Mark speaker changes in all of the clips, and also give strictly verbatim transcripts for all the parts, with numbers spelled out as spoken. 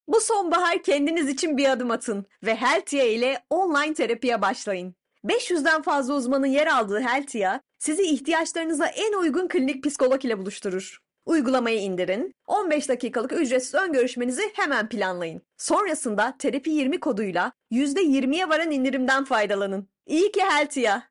Speaker 1: Bu sonbahar kendiniz için bir adım atın ve Heltia ile online terapiye başlayın. beş yüzden fazla uzmanın yer aldığı Heltia, sizi ihtiyaçlarınıza en uygun klinik psikolog ile buluşturur. Uygulamayı indirin, on beş dakikalık ücretsiz ön görüşmenizi hemen planlayın. Sonrasında terapi yirmi koduyla yüzde yirmiye varan indirimden faydalanın. İyi ki Heltia.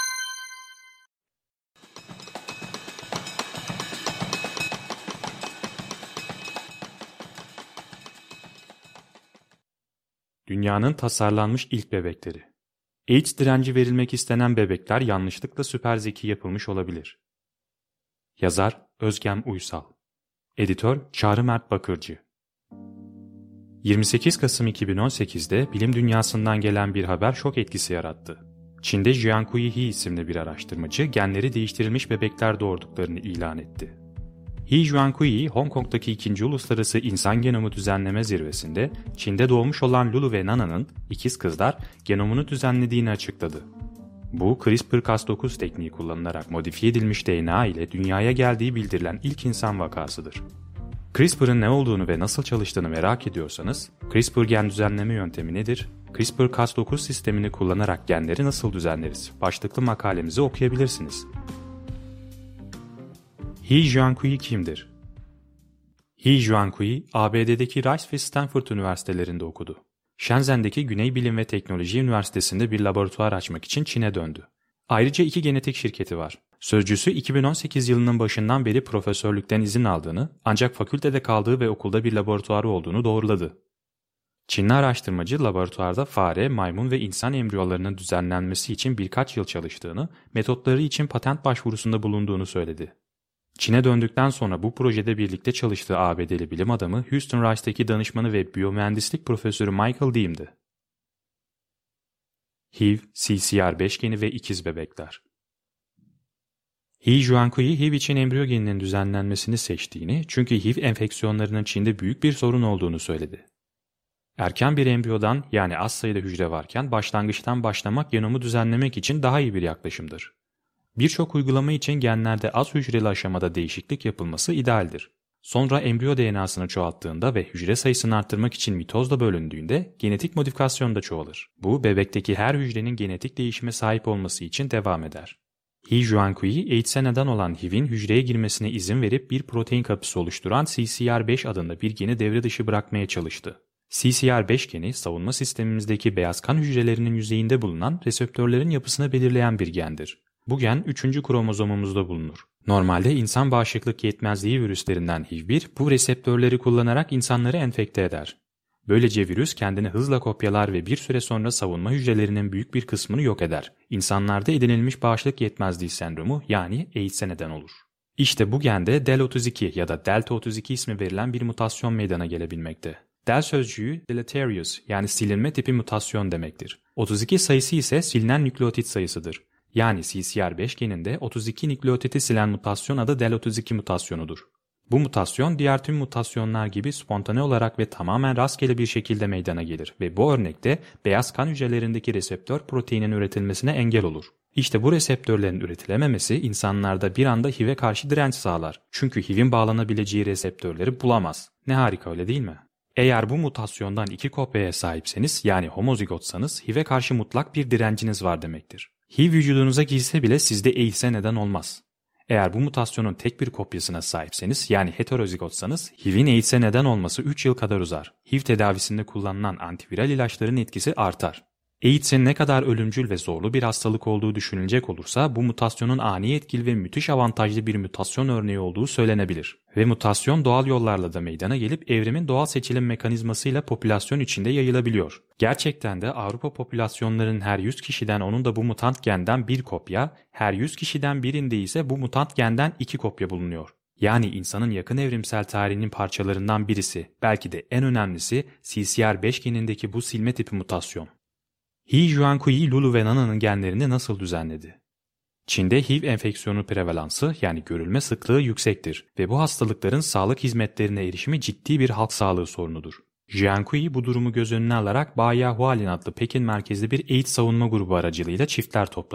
Speaker 2: Dünyanın tasarlanmış ilk bebekleri. AIDS direnci verilmek istenen bebekler yanlışlıkla süper zeki yapılmış olabilir. Yazar Özgem Uysal. Editör Çağrı Mert Bakırcı. yirmi sekiz Kasım iki bin on sekiz'de bilim dünyasından gelen bir haber şok etkisi yarattı. Çin'de Jiankui He isimli bir araştırmacı genleri değiştirilmiş bebekler doğurduklarını ilan etti. He Jiankui, Hong Kong'daki ikinci Uluslararası İnsan Genomu Düzenleme Zirvesi'nde Çin'de doğmuş olan Lulu ve Nana'nın ikiz kızlar genomunu düzenlediğini açıkladı. Bu, CRISPR Cas dokuz tekniği kullanılarak modifiye edilmiş D N A ile dünyaya geldiği bildirilen ilk insan vakasıdır. CRISPR'ın ne olduğunu ve nasıl çalıştığını merak ediyorsanız, CRISPR gen düzenleme yöntemi nedir? CRISPR Cas dokuz sistemini kullanarak genleri nasıl düzenleriz? Başlıklı makalemizi okuyabilirsiniz. He Jiankui kimdir? He Jiankui, A B D'deki Rice ve Stanford üniversitelerinde okudu. Shenzhen'deki Güney Bilim ve Teknoloji Üniversitesi'nde bir laboratuvar açmak için Çin'e döndü. Ayrıca iki genetik şirketi var. Sözcüsü iki bin on sekiz yılının başından beri profesörlükten izin aldığını, ancak fakültede kaldığı ve okulda bir laboratuvarı olduğunu doğruladı. Çinli araştırmacı laboratuvarda fare, maymun ve insan embriyolarının düzenlenmesi için birkaç yıl çalıştığını, metotları için patent başvurusunda bulunduğunu söyledi. Çin'e döndükten sonra bu projede birlikte çalıştığı A B D'li bilim adamı Houston Rice'daki danışmanı ve biyomühendislik profesörü Michael Deem'di. H I V, C C R beş geni ve ikiz bebekler. He Jiankui, H I V için embriyo geninin düzenlenmesini seçtiğini, çünkü H I V enfeksiyonlarının Çin'de büyük bir sorun olduğunu söyledi. Erken bir embriyodan, yani az sayıda hücre varken başlangıçtan başlamak genomu düzenlemek için daha iyi bir yaklaşımdır. Birçok uygulama için genlerde az hücreli aşamada değişiklik yapılması idealdir. Sonra embriyo D N A'sını çoğalttığında ve hücre sayısını arttırmak için mitozla bölündüğünde genetik modifikasyon da çoğalır. Bu, bebekteki her hücrenin genetik değişime sahip olması için devam eder. He Jiankui, AIDS'e neden olan H I V'in hücreye girmesine izin verip bir protein kapısı oluşturan C C R beş adında bir geni devre dışı bırakmaya çalıştı. C C R beş geni, savunma sistemimizdeki beyaz kan hücrelerinin yüzeyinde bulunan reseptörlerin yapısını belirleyen bir gendir. Bu gen üçüncü kromozomumuzda bulunur. Normalde insan bağışıklık yetmezliği virüslerinden H I V bir bu reseptörleri kullanarak insanları enfekte eder. Böylece virüs kendini hızla kopyalar ve bir süre sonra savunma hücrelerinin büyük bir kısmını yok eder. İnsanlarda edinilmiş bağışıklık yetmezliği sendromu, yani AIDS'e neden olur. İşte bu gende del otuz iki ya da delta otuz iki ismi verilen bir mutasyon meydana gelebilmekte. Del sözcüğü deleterious, yani silinme tipi mutasyon demektir. otuz iki sayısı ise silinen nükleotit sayısıdır. Yani C C R beş geninde otuz iki nükleotiti silen mutasyon adı del otuz iki mutasyonudur. Bu mutasyon diğer tüm mutasyonlar gibi spontane olarak ve tamamen rastgele bir şekilde meydana gelir ve bu örnekte beyaz kan hücrelerindeki reseptör proteinin üretilmesine engel olur. İşte bu reseptörlerin üretilememesi insanlarda bir anda H I V'e karşı direnç sağlar. Çünkü H I V'in bağlanabileceği reseptörleri bulamaz. Ne harika, öyle değil mi? Eğer bu mutasyondan iki kopyaya sahipseniz, yani homozigotsanız, H I V'e karşı mutlak bir direnciniz var demektir. H I V vücudunuza girse bile sizde AIDS'e neden olmaz. Eğer bu mutasyonun tek bir kopyasına sahipseniz, yani heterozigotsanız, H I V'in AIDS'e neden olması üç yıl kadar uzar. H I V tedavisinde kullanılan antiviral ilaçların etkisi artar. AIDS'in ne kadar ölümcül ve zorlu bir hastalık olduğu düşünülecek olursa, bu mutasyonun ani etkili ve müthiş avantajlı bir mutasyon örneği olduğu söylenebilir. Ve mutasyon doğal yollarla da meydana gelip evrimin doğal seçilim mekanizmasıyla popülasyon içinde yayılabiliyor. Gerçekten de Avrupa popülasyonlarının her yüz kişiden onun da bu mutant genden bir kopya, her yüz kişiden birinde ise bu mutant genden iki kopya bulunuyor. Yani insanın yakın evrimsel tarihinin parçalarından birisi, belki de en önemlisi C C R beş genindeki bu silme tipi mutasyon. He Jiankui, Lulu ve Nana'nın genlerini nasıl düzenledi? Çin'de H I V enfeksiyonu prevalansı, yani görülme sıklığı yüksektir ve bu hastalıkların sağlık hizmetlerine erişimi ciddi bir halk sağlığı sorunudur. Jiankui bu durumu göz önüne alarak Baya Hualin adlı Pekin merkezli bir AIDS savunma grubu aracılığıyla çiftler topladı.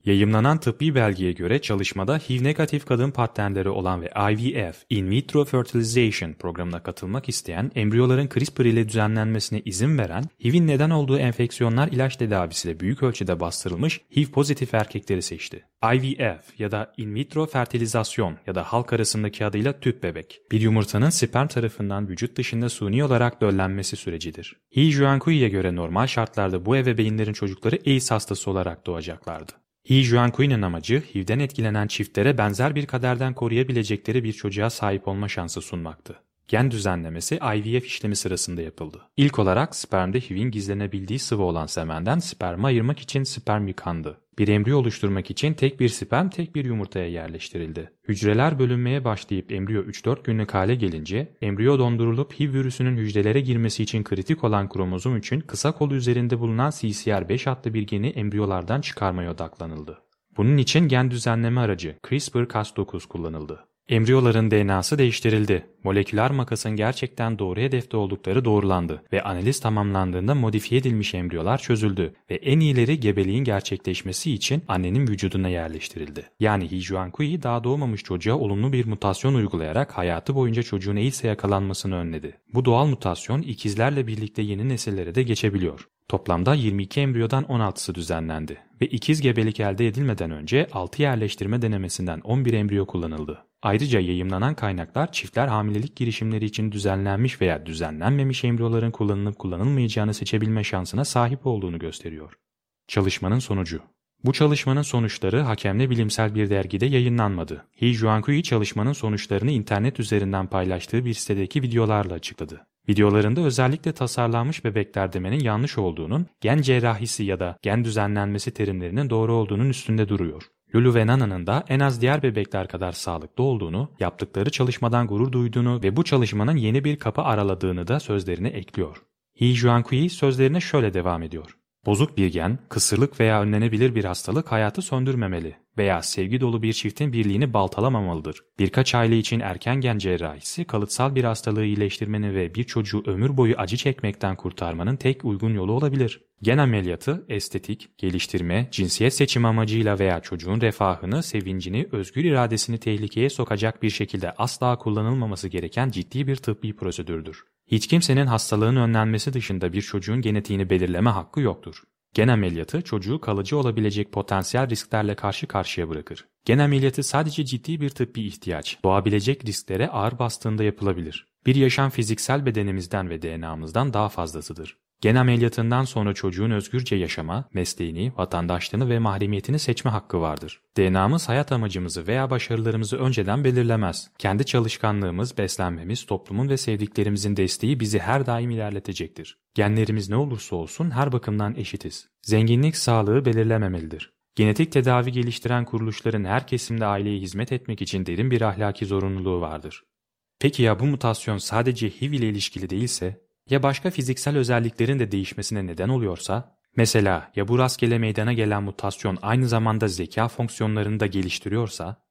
Speaker 2: Yayımlanan tıbbi belgeye göre çalışmada H I V negatif kadın partnerleri olan ve I V F (In Vitro Fertilization) programına katılmak isteyen embriyoların CRISPR ile düzenlenmesine izin veren, H I V'in neden olduğu enfeksiyonlar ilaç tedavisiyle büyük ölçüde bastırılmış H I V pozitif erkekleri seçti. I V F ya da in vitro fertilizasyon ya da halk arasındaki adıyla tüp bebek, bir yumurtanın sperm tarafından vücut dışında suni olarak döllenmesi sürecidir. He Jiankui'ye göre normal şartlarda bu ebeveynlerin çocukları AIDS hastası olarak doğacaklardı. He Jiankui'nin amacı H I V'den etkilenen çiftlere benzer bir kaderden koruyabilecekleri bir çocuğa sahip olma şansı sunmaktı. Gen düzenlemesi I V F işlemi sırasında yapıldı. İlk olarak spermde H I V'in gizlenebildiği sıvı olan semenden spermi ayırmak için sperm yıkandı. Bir embriyo oluşturmak için tek bir sperm tek bir yumurtaya yerleştirildi. Hücreler bölünmeye başlayıp embriyo üç dört günlük hale gelince, embriyo dondurulup H I V virüsünün hücrelere girmesi için kritik olan kromozom üçün kısa kolu üzerinde bulunan C C R beş adlı bir geni embriyolardan çıkarmaya odaklanıldı. Bunun için gen düzenleme aracı CRISPR Cas dokuz kullanıldı. Embriyoların D N A'sı değiştirildi. Moleküler makasın gerçekten doğru hedefte oldukları doğrulandı ve analiz tamamlandığında modifiye edilmiş embriyolar çözüldü ve en iyileri gebeliğin gerçekleşmesi için annenin vücuduna yerleştirildi. Yani He Jiankui daha doğmamış çocuğa olumlu bir mutasyon uygulayarak hayatı boyunca çocuğun AIDS'e yakalanmasını önledi. Bu doğal mutasyon ikizlerle birlikte yeni nesillere de geçebiliyor. Toplamda yirmi iki embriyodan on altısı düzenlendi ve ikiz gebelik elde edilmeden önce altı yerleştirme denemesinden on bir embriyo kullanıldı. Ayrıca yayımlanan kaynaklar çiftler hamilelik girişimleri için düzenlenmiş veya düzenlenmemiş embriyoların kullanılıp kullanılmayacağını seçebilme şansına sahip olduğunu gösteriyor. Çalışmanın sonucu. Bu çalışmanın sonuçları hakemli bilimsel bir dergide yayınlanmadı. He Jiankui çalışmanın sonuçlarını internet üzerinden paylaştığı bir sitedeki videolarla açıkladı. Videolarında özellikle tasarlanmış bebekler demenin yanlış olduğunun, gen cerrahisi ya da gen düzenlenmesi terimlerinin doğru olduğunun üstünde duruyor. Lulu ve Nana'nın da en az diğer bebekler kadar sağlıklı olduğunu, yaptıkları çalışmadan gurur duyduğunu ve bu çalışmanın yeni bir kapı araladığını da sözlerine ekliyor. He Jiankui sözlerine şöyle devam ediyor. Bozuk bir gen, kısırlık veya önlenebilir bir hastalık hayatı söndürmemeli veya sevgi dolu bir çiftin birliğini baltalamamalıdır. Birkaç aile için erken gen cerrahisi kalıtsal bir hastalığı iyileştirmenin ve bir çocuğu ömür boyu acı çekmekten kurtarmanın tek uygun yolu olabilir. Gen ameliyatı, estetik, geliştirme, cinsiyet seçimi amacıyla veya çocuğun refahını, sevincini, özgür iradesini tehlikeye sokacak bir şekilde asla kullanılmaması gereken ciddi bir tıbbi prosedürdür. Hiç kimsenin hastalığın önlenmesi dışında bir çocuğun genetiğini belirleme hakkı yoktur. Gen ameliyatı çocuğu kalıcı olabilecek potansiyel risklerle karşı karşıya bırakır. Gen ameliyatı sadece ciddi bir tıbbi ihtiyaç, doğabilecek risklere ağır bastığında yapılabilir. Bir yaşam fiziksel bedenimizden ve D N A'mızdan daha fazlasıdır. Gen ameliyatından sonra çocuğun özgürce yaşama, mesleğini, vatandaşlığını ve mahremiyetini seçme hakkı vardır. D N A'mız hayat amacımızı veya başarılarımızı önceden belirlemez. Kendi çalışkanlığımız, beslenmemiz, toplumun ve sevdiklerimizin desteği bizi her daim ilerletecektir. Genlerimiz ne olursa olsun her bakımdan eşitiz. Zenginlik sağlığı belirlememelidir. Genetik tedavi geliştiren kuruluşların her kesimde aileye hizmet etmek için derin bir ahlaki zorunluluğu vardır. Peki ya bu mutasyon sadece H I V ile ilişkili değilse? Ya başka fiziksel özelliklerin de değişmesine neden oluyorsa? Mesela ya bu rastgele meydana gelen mutasyon aynı zamanda zeka fonksiyonlarını da geliştiriyorsa?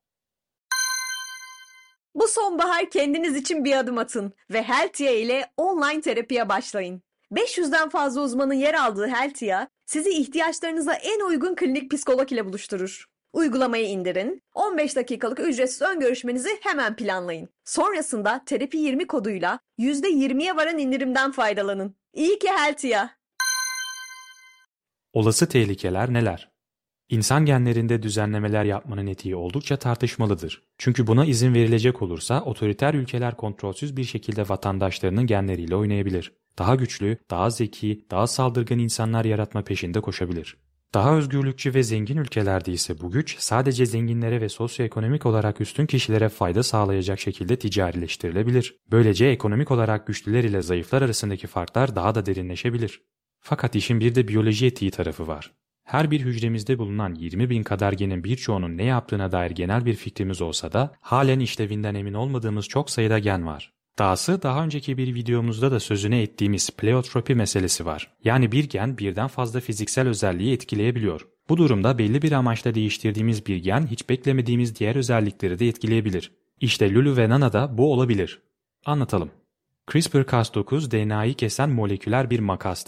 Speaker 1: Bu sonbahar kendiniz için bir adım atın ve Healthia ile online terapiye başlayın. beş yüzden fazla uzmanın yer aldığı Healthia, sizi ihtiyaçlarınıza en uygun klinik psikolog ile buluşturur. Uygulamayı indirin, on beş dakikalık ücretsiz ön görüşmenizi hemen planlayın. Sonrasında terapi yirmi koduyla yüzde yirmiye varan indirimden faydalanın. İyi ki Healthia.
Speaker 2: Olası tehlikeler neler? İnsan genlerinde düzenlemeler yapmanın etiği oldukça tartışmalıdır. Çünkü buna izin verilecek olursa otoriter ülkeler kontrolsüz bir şekilde vatandaşlarının genleriyle oynayabilir. Daha güçlü, daha zeki, daha saldırgan insanlar yaratma peşinde koşabilir. Daha özgürlükçü ve zengin ülkelerde ise bu güç sadece zenginlere ve sosyoekonomik olarak üstün kişilere fayda sağlayacak şekilde ticarileştirilebilir. Böylece ekonomik olarak güçlüler ile zayıflar arasındaki farklar daha da derinleşebilir. Fakat işin bir de biyoloji etiği tarafı var. Her bir hücremizde bulunan yirmi bin kadar genin birçoğunun ne yaptığına dair genel bir fikrimiz olsa da halen işlevinden emin olmadığımız çok sayıda gen var. Dahası daha önceki bir videomuzda da sözüne ettiğimiz pleiotropi meselesi var. Yani bir gen birden fazla fiziksel özelliği etkileyebiliyor. Bu durumda belli bir amaçla değiştirdiğimiz bir gen hiç beklemediğimiz diğer özellikleri de etkileyebilir. İşte Lulu ve Nana'da bu olabilir. Anlatalım. CRISPR Cas dokuz D N A'yı kesen moleküler bir makastır.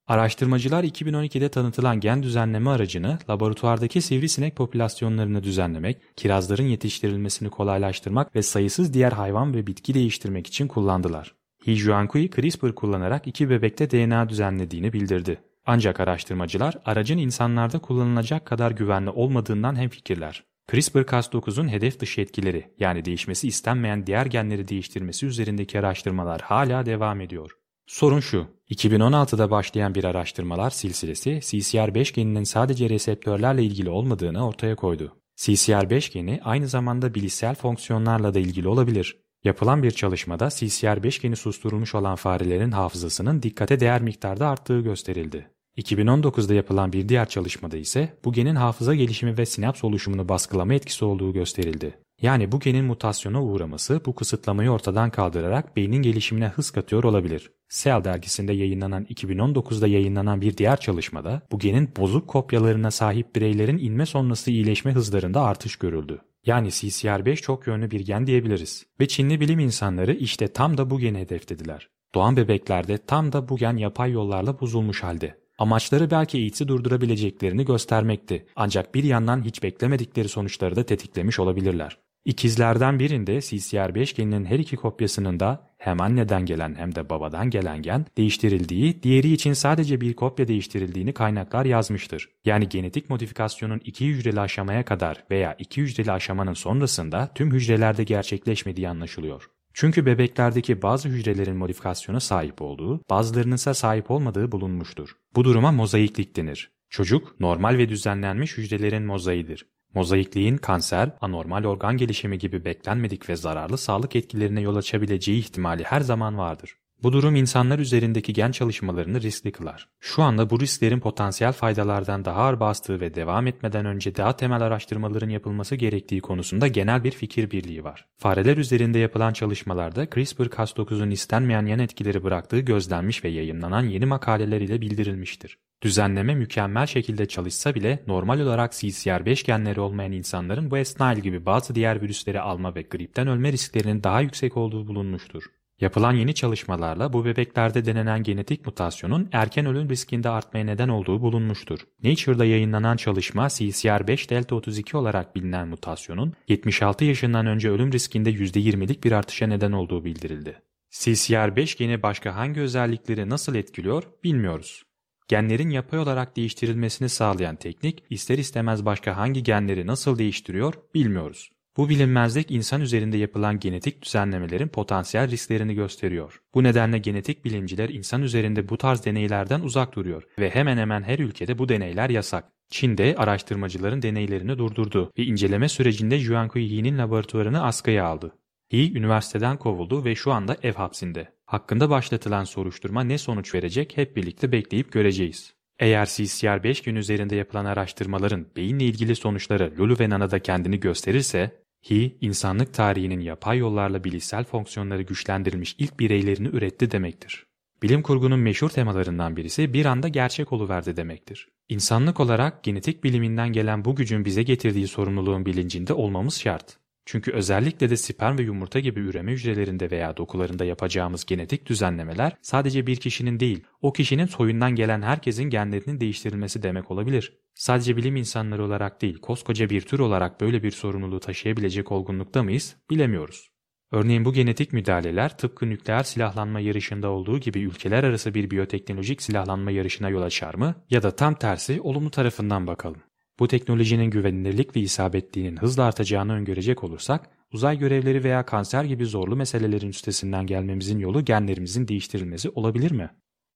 Speaker 2: Araştırmacılar iki bin on ikide tanıtılan gen düzenleme aracını laboratuvardaki sivrisinek popülasyonlarını düzenlemek, kirazların yetiştirilmesini kolaylaştırmak ve sayısız diğer hayvan ve bitki değiştirmek için kullandılar. He Jiankui, CRISPR kullanarak iki bebekte D N A düzenlediğini bildirdi. Ancak araştırmacılar aracın insanlarda kullanılacak kadar güvenli olmadığından hemfikirler. CRISPR Cas dokuzun hedef dışı etkileri, yani değişmesi istenmeyen diğer genleri değiştirmesi üzerindeki araştırmalar hala devam ediyor. Sorun şu, iki bin on altıda başlayan bir araştırmalar silsilesi C C R beş geninin sadece reseptörlerle ilgili olmadığını ortaya koydu. C C R beş geni aynı zamanda bilişsel fonksiyonlarla da ilgili olabilir. Yapılan bir çalışmada C C R beş geni susturulmuş olan farelerin hafızasının dikkate değer miktarda arttığı gösterildi. iki bin on dokuzda yapılan bir diğer çalışmada ise bu genin hafıza gelişimi ve sinaps oluşumunu baskılama etkisi olduğu gösterildi. Yani bu genin mutasyona uğraması bu kısıtlamayı ortadan kaldırarak beynin gelişimine hız katıyor olabilir. Cell dergisinde yayınlanan iki bin on dokuzda yayınlanan bir diğer çalışmada bu genin bozuk kopyalarına sahip bireylerin inme sonrası iyileşme hızlarında artış görüldü. Yani C C R beş çok yönlü bir gen diyebiliriz. Ve Çinli bilim insanları işte tam da bu geni hedeflediler. Doğan bebeklerde tam da bu gen yapay yollarla bozulmuş halde. Amaçları belki AIDS'i durdurabileceklerini göstermekti. Ancak bir yandan hiç beklemedikleri sonuçları da tetiklemiş olabilirler. İkizlerden birinde C C R beş geninin her iki kopyasının da hem anneden gelen hem de babadan gelen gen değiştirildiği, diğeri için sadece bir kopya değiştirildiğini kaynaklar yazmıştır. Yani genetik modifikasyonun iki hücreli aşamaya kadar veya iki hücreli aşamanın sonrasında tüm hücrelerde gerçekleşmediği anlaşılıyor. Çünkü bebeklerdeki bazı hücrelerin modifikasyona sahip olduğu, bazılarının ise sahip olmadığı bulunmuştur. Bu duruma mozaiklik denir. Çocuk, normal ve düzenlenmiş hücrelerin mozaiğidir. Mozaikliğin kanser, anormal organ gelişimi gibi beklenmedik ve zararlı sağlık etkilerine yol açabileceği ihtimali her zaman vardır. Bu durum insanlar üzerindeki gen çalışmalarını riskli kılar. Şu anda bu risklerin potansiyel faydalardan daha ağır bastığı ve devam etmeden önce daha temel araştırmaların yapılması gerektiği konusunda genel bir fikir birliği var. Fareler üzerinde yapılan çalışmalarda CRISPR Cas dokuzun istenmeyen yan etkileri bıraktığı gözlenmiş ve yayımlanan yeni makaleler ile bildirilmiştir. Düzenleme mükemmel şekilde çalışsa bile normal olarak C C R beş genleri olmayan insanların West Nile gibi bazı diğer virüsleri alma ve gripten ölme risklerinin daha yüksek olduğu bulunmuştur. Yapılan yeni çalışmalarla bu bebeklerde denenen genetik mutasyonun erken ölüm riskinde artmaya neden olduğu bulunmuştur. Nature'da yayınlanan çalışma C C R beş delta otuz iki olarak bilinen mutasyonun yetmiş altı yaşından önce ölüm riskinde yüzde yirmilik bir artışa neden olduğu bildirildi. C C R beş geni başka hangi özellikleri nasıl etkiliyor bilmiyoruz. Genlerin yapay olarak değiştirilmesini sağlayan teknik ister istemez başka hangi genleri nasıl değiştiriyor bilmiyoruz. Bu bilinmezlik insan üzerinde yapılan genetik düzenlemelerin potansiyel risklerini gösteriyor. Bu nedenle genetik bilimciler insan üzerinde bu tarz deneylerden uzak duruyor ve hemen hemen her ülkede bu deneyler yasak. Çin'de araştırmacıların deneylerini durdurdu ve inceleme sürecinde Jiankui He'nin laboratuvarını askıya aldı. He üniversiteden kovuldu ve şu anda ev hapsinde. Hakkında başlatılan soruşturma ne sonuç verecek hep birlikte bekleyip göreceğiz. Eğer C C R beş gen üzerinde yapılan araştırmaların beyinle ilgili sonuçları Lulu ve Nana'da kendini gösterirse, He, insanlık tarihinin yapay yollarla bilişsel fonksiyonları güçlendirilmiş ilk bireylerini üretti demektir. Bilim kurgunun meşhur temalarından birisi bir anda gerçek oluverdi demektir. İnsanlık olarak genetik biliminden gelen bu gücün bize getirdiği sorumluluğun bilincinde olmamız şart. Çünkü özellikle de sperm ve yumurta gibi üreme hücrelerinde veya dokularında yapacağımız genetik düzenlemeler sadece bir kişinin değil, o kişinin soyundan gelen herkesin genlerinin değiştirilmesi demek olabilir. Sadece bilim insanları olarak değil, koskoca bir tür olarak böyle bir sorumluluğu taşıyabilecek olgunlukta mıyız, bilemiyoruz. Örneğin bu genetik müdahaleler tıpkı nükleer silahlanma yarışında olduğu gibi ülkeler arası bir biyoteknolojik silahlanma yarışına yol açar mı? Ya da tam tersi olumlu tarafından bakalım. Bu teknolojinin güvenilirlik ve isabetliğinin hızla artacağını öngörecek olursak, uzay görevleri veya kanser gibi zorlu meselelerin üstesinden gelmemizin yolu genlerimizin değiştirilmesi olabilir mi?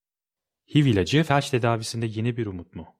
Speaker 2: H I V ilacı felç tedavisinde yeni bir umut mu?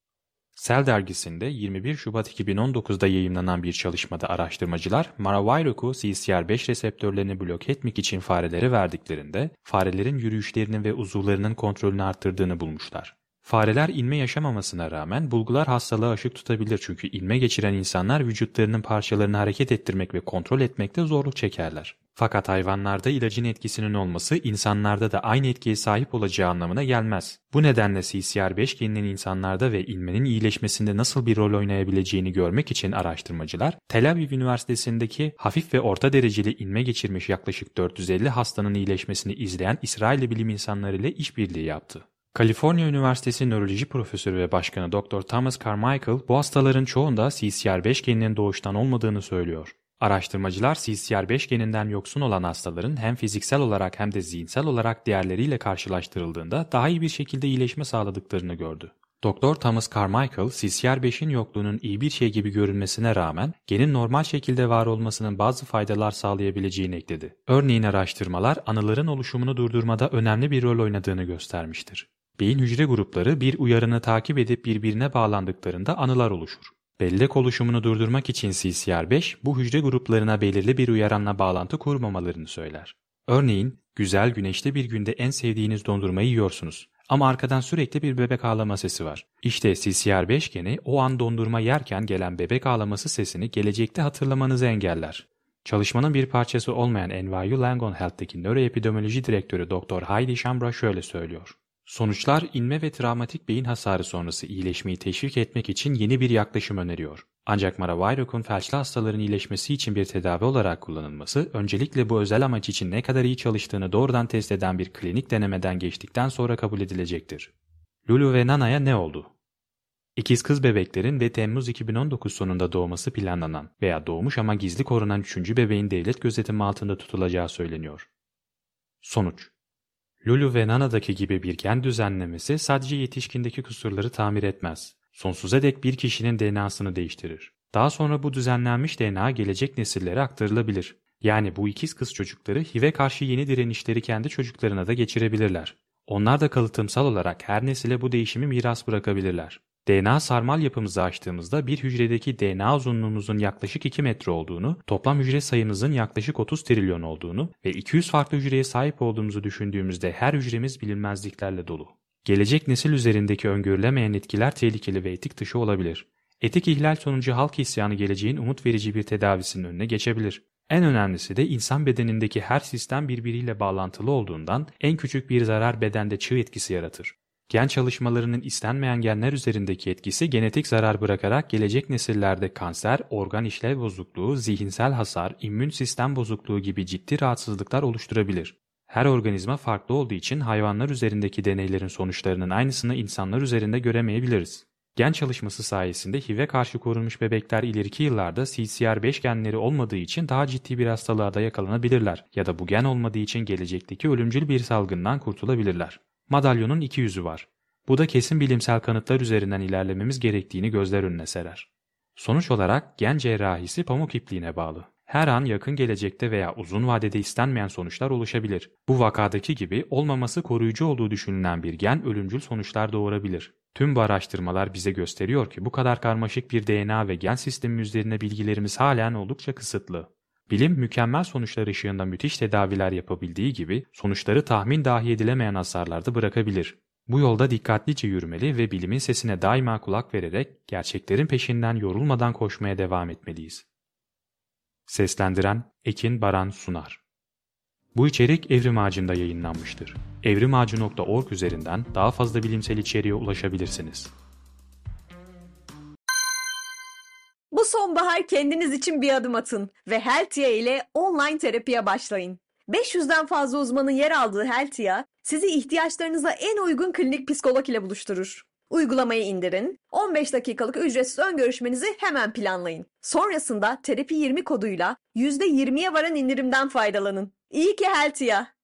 Speaker 2: Cell dergisinde yirmi bir Şubat iki bin on dokuzda yayımlanan bir çalışmada araştırmacılar Maraviroc C C R beş reseptörlerini bloke etmek için farelere verdiklerinde farelerin yürüyüşlerinin ve uzuvlarının kontrolünü arttırdığını bulmuşlar. Fareler inme yaşamamasına rağmen bulgular hastalığa ışık tutabilir çünkü inme geçiren insanlar vücutlarının parçalarını hareket ettirmek ve kontrol etmekte zorluk çekerler. Fakat hayvanlarda ilacın etkisinin olması insanlarda da aynı etkiye sahip olacağı anlamına gelmez. Bu nedenle C C R beş geninin insanlarda ve inmenin iyileşmesinde nasıl bir rol oynayabileceğini görmek için araştırmacılar Tel Aviv Üniversitesi'ndeki hafif ve orta dereceli inme geçirmiş yaklaşık dört yüz elli hastanın iyileşmesini izleyen İsrailli bilim insanları ile işbirliği yaptı. Kaliforniya Üniversitesi Nöroloji Profesörü ve Başkanı doktor Thomas Carmichael bu hastaların çoğunda C C R beş geninin doğuştan olmadığını söylüyor. Araştırmacılar C C R beş geninden yoksun olan hastaların hem fiziksel olarak hem de zihinsel olarak diğerleriyle karşılaştırıldığında daha iyi bir şekilde iyileşme sağladıklarını gördü. doktor Thomas Carmichael, C C R beşin yokluğunun iyi bir şey gibi görünmesine rağmen genin normal şekilde var olmasının bazı faydalar sağlayabileceğini ekledi. Örneğin araştırmalar anıların oluşumunu durdurmada önemli bir rol oynadığını göstermiştir. Beyin hücre grupları bir uyarını takip edip birbirine bağlandıklarında anılar oluşur. Bellek oluşumunu durdurmak için C C R beş bu hücre gruplarına belirli bir uyaranla bağlantı kurmamalarını söyler. Örneğin, güzel güneşli bir günde en sevdiğiniz dondurmayı yiyorsunuz ama arkadan sürekli bir bebek ağlama sesi var. İşte C C R beş geni o an dondurma yerken gelen bebek ağlaması sesini gelecekte hatırlamanızı engeller. Çalışmanın bir parçası olmayan N Y U Langone Health'teki nöroepidemioloji direktörü doktor Heidi Shambra şöyle söylüyor. Sonuçlar inme ve travmatik beyin hasarı sonrası iyileşmeyi teşvik etmek için yeni bir yaklaşım öneriyor. Ancak Maraviroc felçli hastaların iyileşmesi için bir tedavi olarak kullanılması, öncelikle bu özel amaç için ne kadar iyi çalıştığını doğrudan test eden bir klinik denemeden geçtikten sonra kabul edilecektir. Lulu ve Nana'ya ne oldu? İkiz kız bebeklerin ve Temmuz iki bin on dokuz sonunda doğması planlanan veya doğmuş ama gizli korunan üçüncü bebeğin devlet gözetimi altında tutulacağı söyleniyor. Sonuç: Lulu ve Nana'daki gibi bir gen düzenlemesi sadece yetişkindeki kusurları tamir etmez. Sonsuza dek bir kişinin D N A'sını değiştirir. Daha sonra bu düzenlenmiş D N A gelecek nesillere aktarılabilir. Yani bu ikiz kız çocukları H I V'e karşı yeni direnişleri kendi çocuklarına da geçirebilirler. Onlar da kalıtımsal olarak her nesile bu değişimi miras bırakabilirler. D N A sarmal yapımızı açtığımızda bir hücredeki D N A uzunluğumuzun yaklaşık iki metre olduğunu, toplam hücre sayımızın yaklaşık otuz trilyon olduğunu ve iki yüz farklı hücreye sahip olduğumuzu düşündüğümüzde her hücremiz bilinmezliklerle dolu. Gelecek nesil üzerindeki öngörülemeyen etkiler tehlikeli ve etik dışı olabilir. Etik ihlal sonucu halk isyanı geleceğin umut verici bir tedavisinin önüne geçebilir. En önemlisi de insan bedenindeki her sistem birbiriyle bağlantılı olduğundan en küçük bir zarar bedende çığ etkisi yaratır. Gen çalışmalarının istenmeyen genler üzerindeki etkisi genetik zarar bırakarak gelecek nesillerde kanser, organ işlev bozukluğu, zihinsel hasar, immün sistem bozukluğu gibi ciddi rahatsızlıklar oluşturabilir. Her organizma farklı olduğu için hayvanlar üzerindeki deneylerin sonuçlarının aynısını insanlar üzerinde göremeyebiliriz. Gen çalışması sayesinde H I V'e karşı korunmuş bebekler ileriki yıllarda C C R beş genleri olmadığı için daha ciddi bir hastalığa da yakalanabilirler ya da bu gen olmadığı için gelecekteki ölümcül bir salgından kurtulabilirler. Madalyonun iki yüzü var. Bu da kesin bilimsel kanıtlar üzerinden ilerlememiz gerektiğini gözler önüne serer. Sonuç olarak gen cerrahisi pamuk ipliğine bağlı. Her an yakın gelecekte veya uzun vadede istenmeyen sonuçlar oluşabilir. Bu vakadaki gibi olmaması koruyucu olduğu düşünülen bir gen ölümcül sonuçlar doğurabilir. Tüm bu araştırmalar bize gösteriyor ki bu kadar karmaşık bir D N A ve gen sistemi üzerine bilgilerimiz halen oldukça kısıtlı. Bilim mükemmel sonuçlar ışığında müthiş tedaviler yapabildiği gibi sonuçları tahmin dahi edilemeyen hasarlarda bırakabilir. Bu yolda dikkatlice yürümeli ve bilimin sesine daima kulak vererek gerçeklerin peşinden yorulmadan koşmaya devam etmeliyiz. Seslendiren Ekin Baran Sunar. Bu içerik Evrim Ağacı'nda yayınlanmıştır. evrimağacı nokta org üzerinden daha fazla bilimsel içeriğe ulaşabilirsiniz.
Speaker 1: Bu sonbahar kendiniz için bir adım atın ve Heltia ile online terapiye başlayın. beş yüzden fazla uzmanın yer aldığı Heltia, sizi ihtiyaçlarınıza en uygun klinik psikolog ile buluşturur. Uygulamayı indirin, on beş dakikalık ücretsiz ön görüşmenizi hemen planlayın. Sonrasında terapi yirmi koduyla yüzde yirmiye varan indirimden faydalanın. İyi ki Heltia!